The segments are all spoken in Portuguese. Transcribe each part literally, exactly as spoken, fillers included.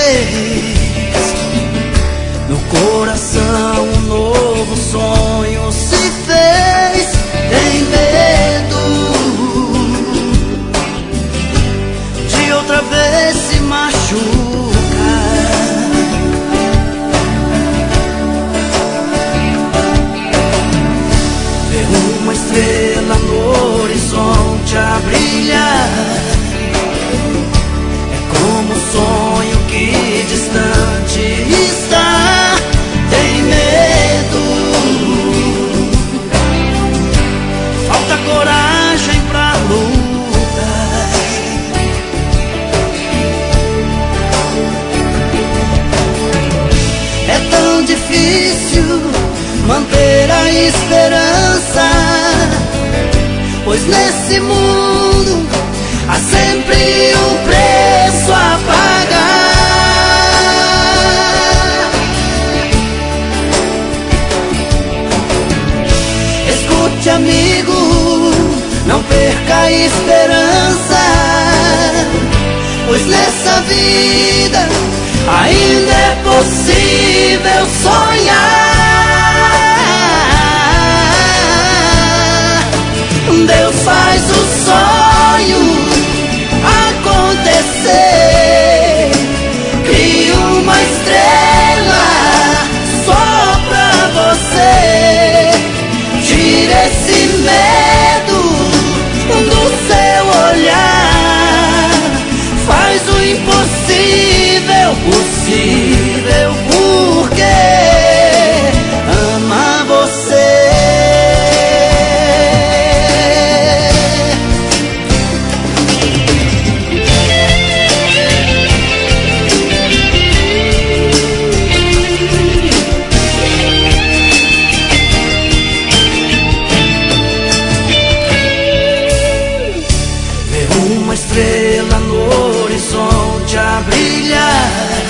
no coração um novo sonho se fez. Tem medo de outra vez se machucar. Ver uma estrela no horizonte a brilhar é como um sonho que distante está. Tem medo, falta coragem pra lutar. É tão difícil manter a esperança, pois nesse mundo há sempre um preço a pagar. Escute, amigo, não perca a esperança, pois nessa vida ainda é possível sonhar. Deus faz o sonho acontecer. Crie uma estrela só pra você. Tire esse medo do seu olhar. Faz o impossível possível, porque ama você. Uma estrela no horizonte a brilhar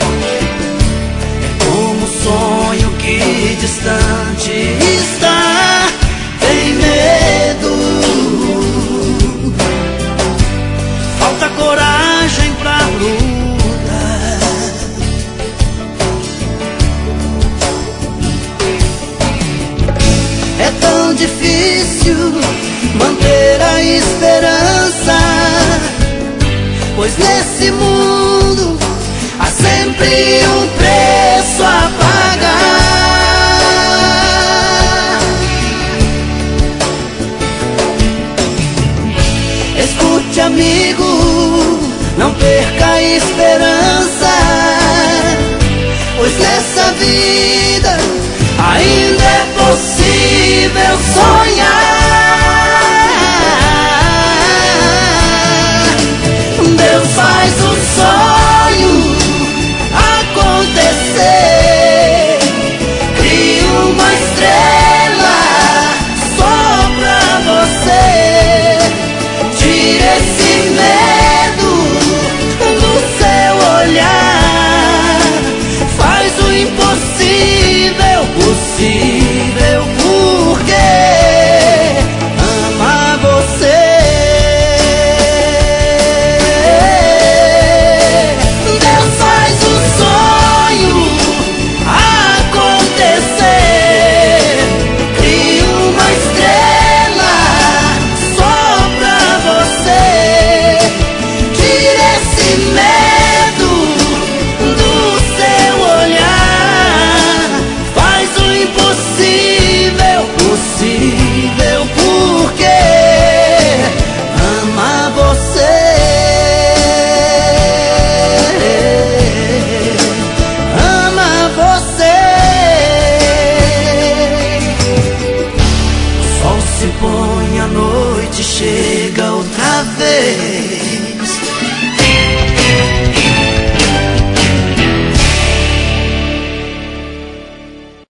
é como um sonho que distante está. Tem medo, falta coragem pra lutar. É tão difícil manter a esperança, pois nesse mundo há sempre um preço a pagar. Escute, amigo, não perca a esperança, pois nessa vida ainda é possível sonhar.